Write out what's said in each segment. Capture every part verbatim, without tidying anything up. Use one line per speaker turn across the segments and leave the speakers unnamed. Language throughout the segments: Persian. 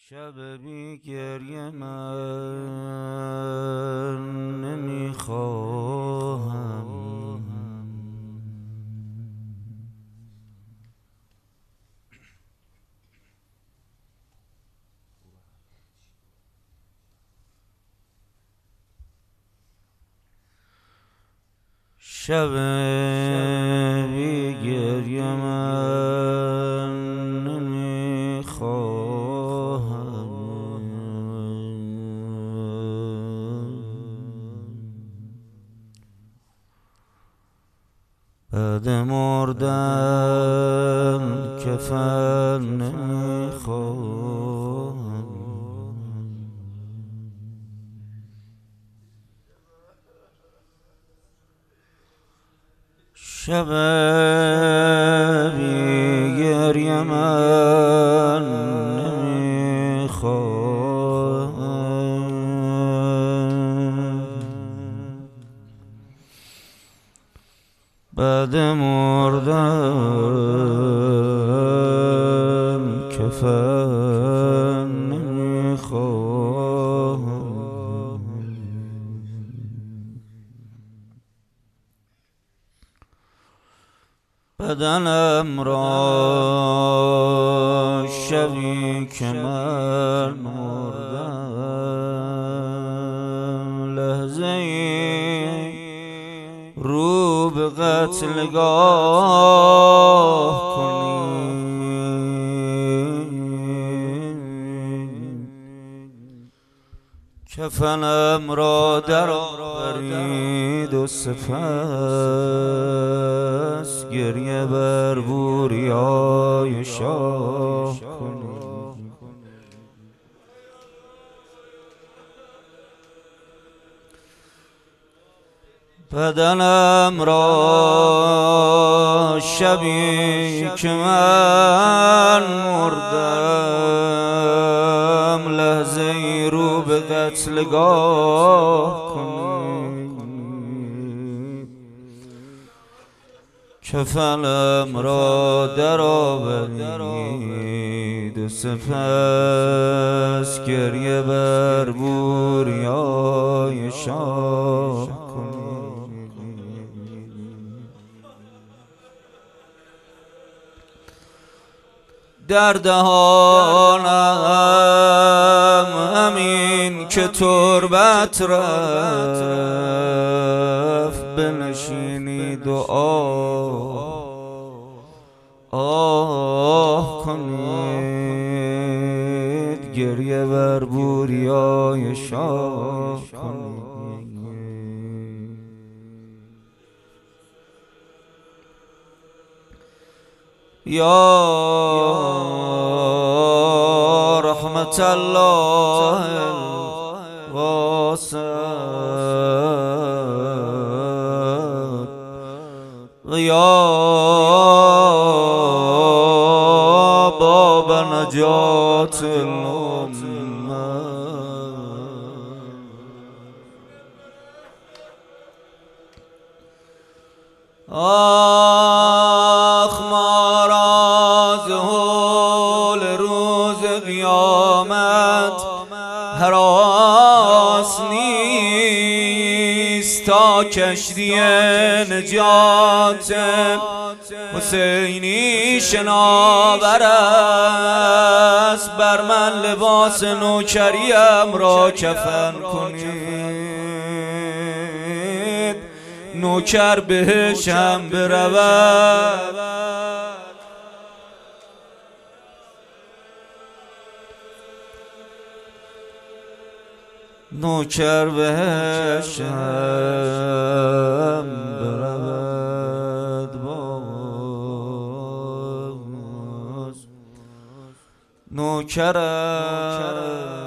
شب بی گریه من نمیخواهم، شب بی گریه من نمیخواهم، بعد مردن کفن نمیخواهم، شب بی گریه من نمیخواهم، بعد مردن کفن نمیخواهم، بدنم را شبی که من مردم، لحظه ای رو به قتلگاه کنید، کفنم را در آورید و سپس گریه بر بوریای شاه کنید. بدنم را شبی که من مردم، لحظه ای رو به قتلگاه کنید، کفنم را در آورید و سپس گریه بر بوریای شاه کنید. در دهانم همین که تربت رفت، بنشینید و آه آه کنید، گریه بر بوریای شاه کنید. یا رحمت الله الواسع و یا باب نجات الامه، آخ ما را ز هول روز قیامت هراس نیست، تا کشتی نجات حسینی شناور است. بر من لباس نوکریم را کفن کنید، نوکر بهش هم برود، نوکر بهش هم برود، باز نوکرم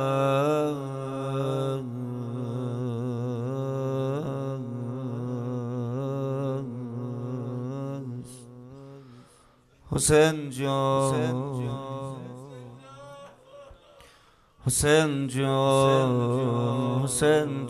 حسین جان، حسین جان، حسین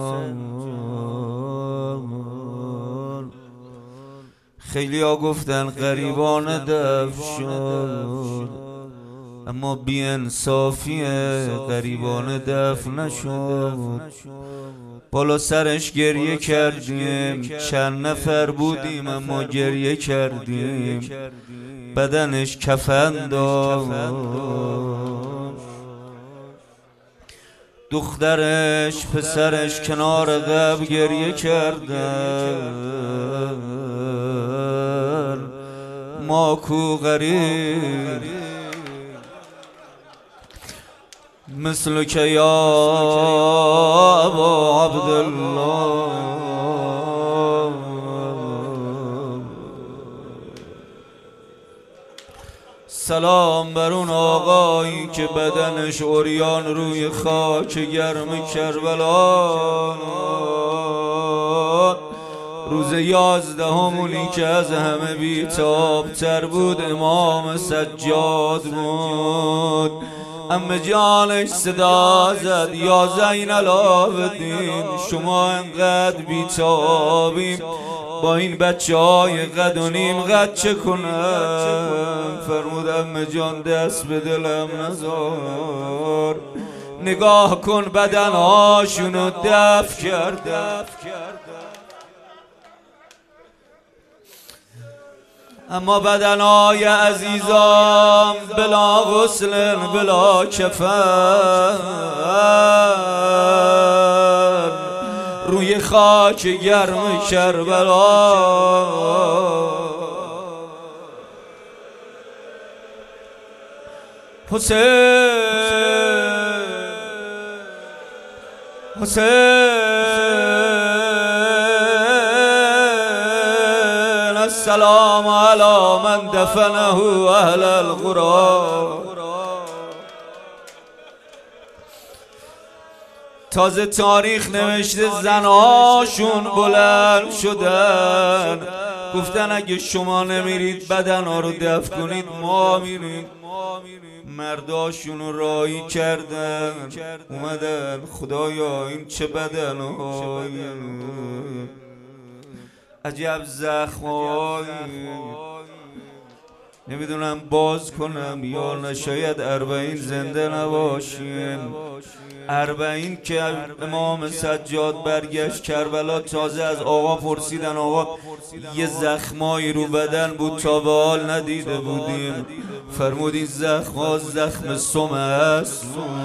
جان. خیلی ها گفتن غریبان دف شد، اما بی انصافی غریبانه دفن نشد. بالا سرش گریه کردیم، چند نفر بودیم اما گریه کردیم. بدنش کفن داشت، دخترش پسرش کنار قبر گریه کردن. ما کو غریب مثل که یا ابا عبدالله. سلام بر اون آقایی که بدنش عریان روی خاک گرم کربلا. روز یازدهمونی که از همه بی‌تاب تر بود امام سجاد بود. عمه جانش صدا زد یا زین العابدین شما انقدر بی‌تابیم، با این بچه های قد و نیم قد چه کنم؟ فرمود عمه جان دست به دلم نذار، نگاه کن بدن هاشونو دفن کرده. اما بدنای عزیزام بلا غسل بلا کفن روی خاک گرم کربلا. حسین حسین السلام علی من دفنه اهل القرى. تازه تاریخ نوشته زناشون بلند شدن گفتن اگه شما نمیرید بدن ها رو دفن کنید ما میریم. مرداشون رو راهی کردن اومدن خدایا این چه بدن های عجب زخمایی، نمیدونم باز کنم یا نه، شاید اربعین زنده نباشیم. اربعین که امام سجاد برگشت کربلا تازه از آقا پرسیدن آقا یه زخمایی رو بدن بود تا به حال ندیده بودیم. فرمود این زخم زخم سم است.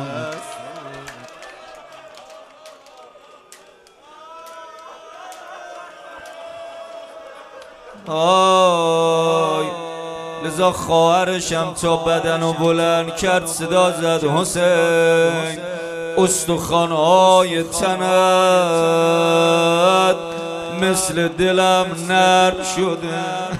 آی لذا خواهرشم تا بدنو بلند کرد صدا زد حسین استخوان‌های تنت مثل دلم نرم شده.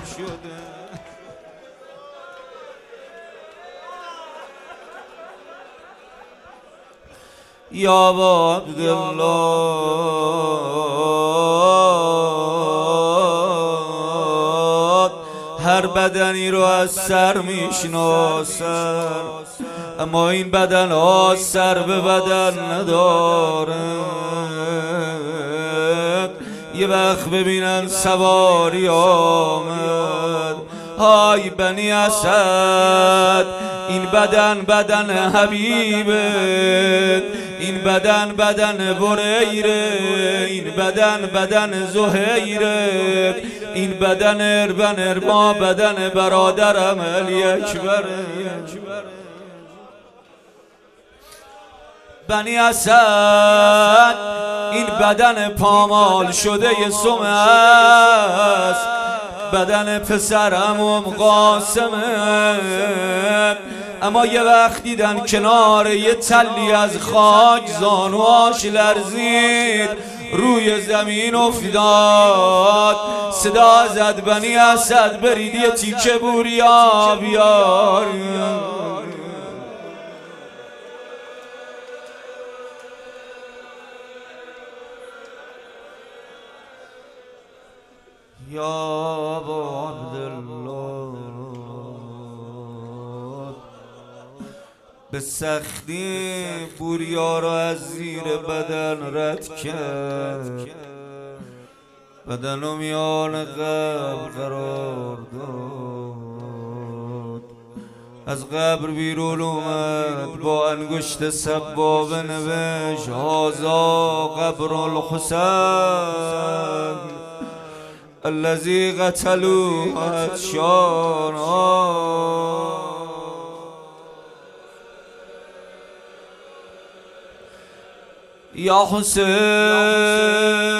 یا با عبدالله هر بدنی رو از سر میشناسن اما این بدن ها سر به بدن نداره. یه وقت ببینن سواری آمد های بنی اسد این بدن بدن حبیبت، این بدن بدن بریره، این بدن بدن زهیره، این بدن اربن ارما بدن برادرم علی اکبر. بنی اسد این بدن پامال شده ی سم است، بدن پسرم قاسمه. اما یه وقت دیدن کنار یه تلی از خاک زانواش لرزید روی زمین افتاد. صدا زد بنی اسد برید یه تیکه بوریا بیار. یا ابا عبدالله به سختی بوریا را از زیر بدن رد کرد، بدن و میان قبر قرار داد. از قبر بیرون اومد با انگشت سبابه نوشت هذا قبر الحسین الذی قتلوه عطشانا. یا حسین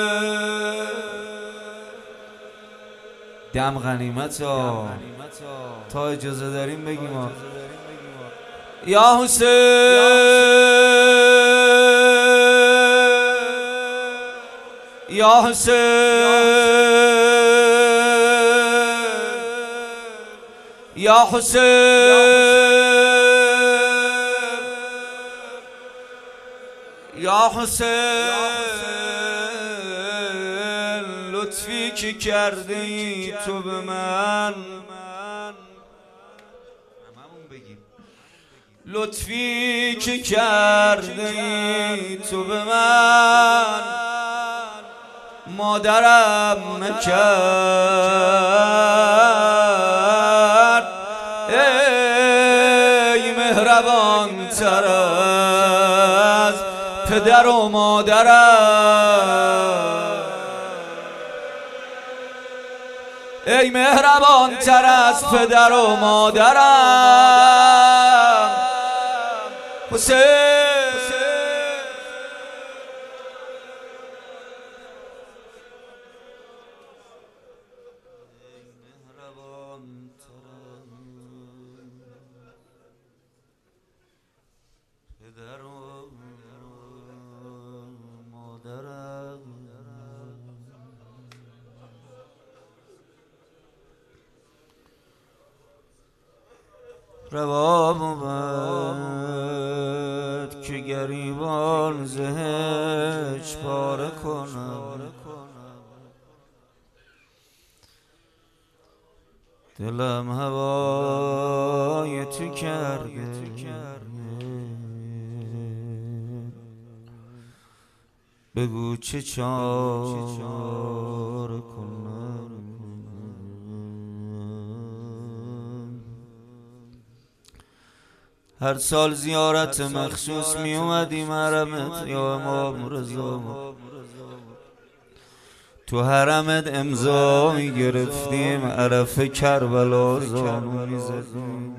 دم غنیمت ها تا اجازه داریم بگیم ها. یا حسین یا حسین یا حسین یا حسین لطفی که کردی تو به من، لطفی که کردی تو به من مادرم نکرد. ای مهربان تر از پدر و مادرم، ای مهربان تر از پدر و مادرم حسین. پدر و مادرم روا بود که گریبان زهش پاره کنم، دلم هوای تو کرده بگو چه چاره کنم. هر سال زیارت مخصوص می اومدیم حرمت یا امام رضا، تو حرمت امضا می گرفتیم عرف کربلا زانو می زدیم،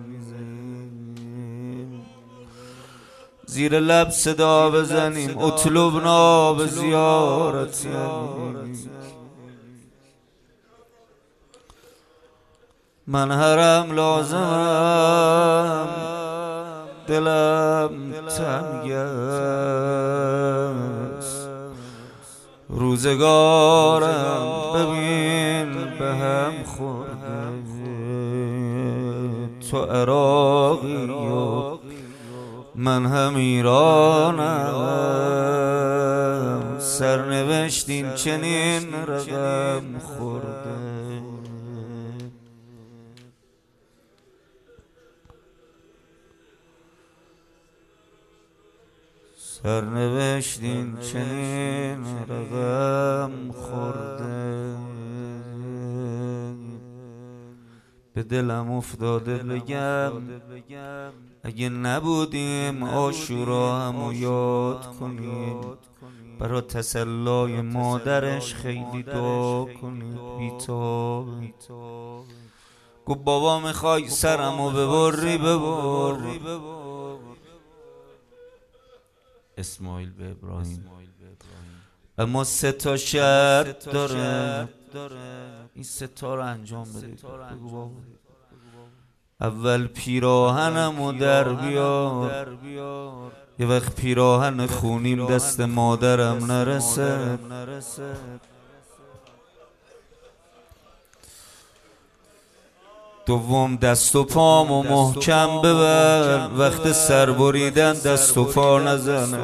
زیر لب صدا بزنیم اطلبنا به زیارت. من حرم لازمم دلم تنگ است، روزگارم ببین به هم خورده، تو عراقی و من هم ایرانم، سرنوشتیم چنین رقم خورده. سرنوشتیم چنین رقم خورده. به دلم افتاده بگم اگه نبودیم عاشورا همو یاد کنیم، برا تسلای مادرش خیلی دعا کنیم. بیتاب گو بابا میخوای سرمو ببری ببر. اسماعیل به ابراهیم اما سه تا شرط داره، این سه تا رو انجام بده. بگو بابا اول پیراهنمو در بیار، یه وقت پیراهن خونیم دست مادرم نرسه، دوم دست و پامو محکم ببر، وقت سر بریدن دست و پا نزنه،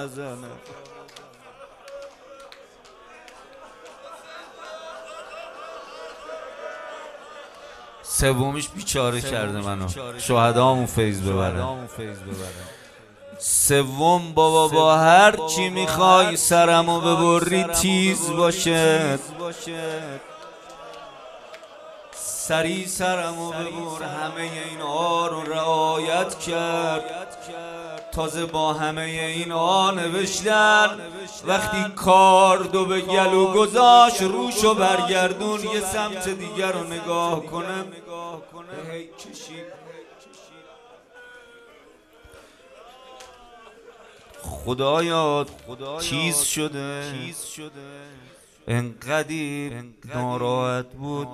سومیش بیچاره کرده منو، شهدامو فیض ببره. سوم بابا با هر چی میخوای سرمو ببری تیز باشه. سری سرمو ببر. همه اینا رو رعایت کرد. تازه با همه اینا نوشتن وقتی کاردو به گلو گذاشت روشو برگردون یه سمت دیگر رو نگاه کنم. هی کشید. خدایا چیز شده انقدی ناراحت بود.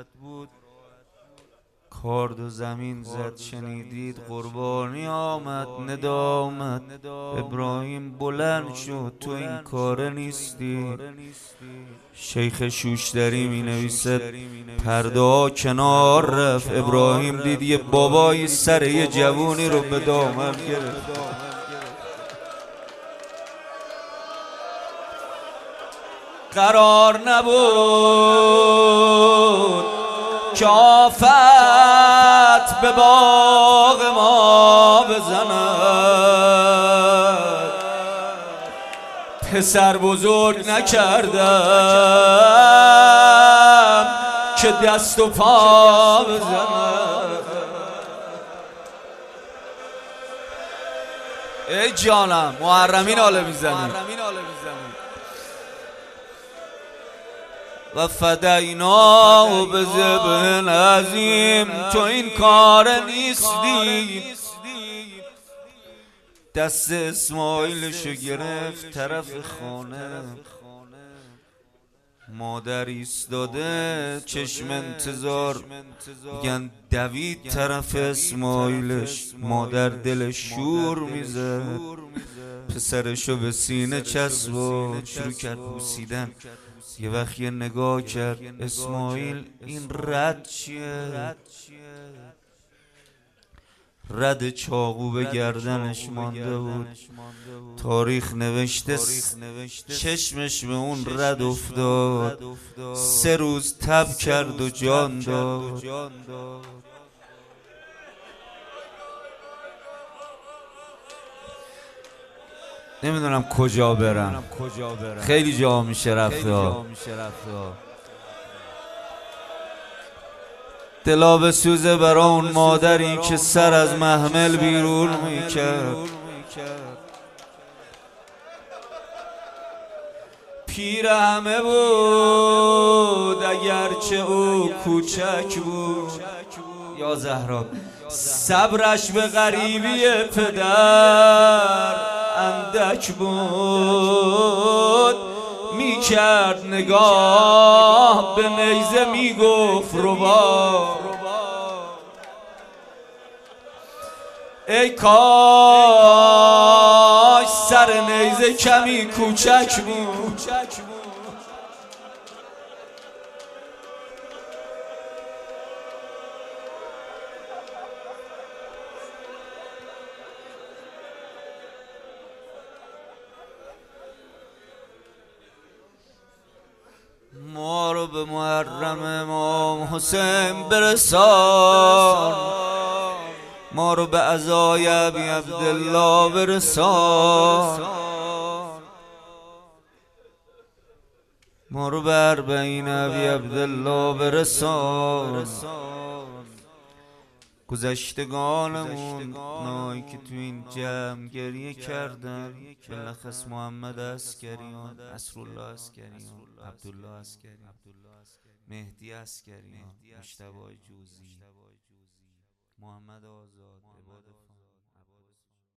کارد و زمین زد شنیدید قربانی آمد ندا آمد. ابراهیم بلند شد تو این کاره نیستی. شیخ شوشتری می نویسد پرده ها کنار رفت. ابراهیم دید یه بابایی سر یه جوونی رو به دامن گرفت. قرار نبود که آفت به باغ ما بزند. پسر بزرگ نکردم که دست و پا بزند. ای جانم محرمین آله میزنی و فدینا و به ذبح عظیم. تو این کار نیستی. دست اسماعیلشو گرفت طرف خانه. مادر ایستاده چشم انتظار. میگن دوید طرف اسماعیلش. مادر دل شور میزد. پسرشو به سینه چسبید شروع کرد بوسیدن. یه وقت یه نگاه کرد اسماعیل این رد چیه؟ رد چاقو به گردنش مانده بود. تاریخ نوشته چشمش به اون رد افتاد. سه روز تب کرد و جان داد. نمیدونم کجا برم. خیلی جا میشه رفت. دلا به سوزه برا اون مادری که سر از محمل بیرون میکرد. پیر همه بود اگرچه او کوچک بود. یا زهرا صبرش به غریبی پدر اندک بود. میکرد نگاه به نیزه میگفت ربا. ای کاش سر نیزه کمی کوچک بود. ما رو به محرم امام حسین برسان. ما رو به عزای ابی عبدالله برسان. ما رو به اربعین ابی عبدالله برسان. گذشتگانمون نایی که تو این جمع گریه کردن. بلخص محمد عسکریان، نصرالله عسکریان، عبدالله عسکریان، مهدی عسکریان، مجتبی جوزی، محمد آزاد، عباد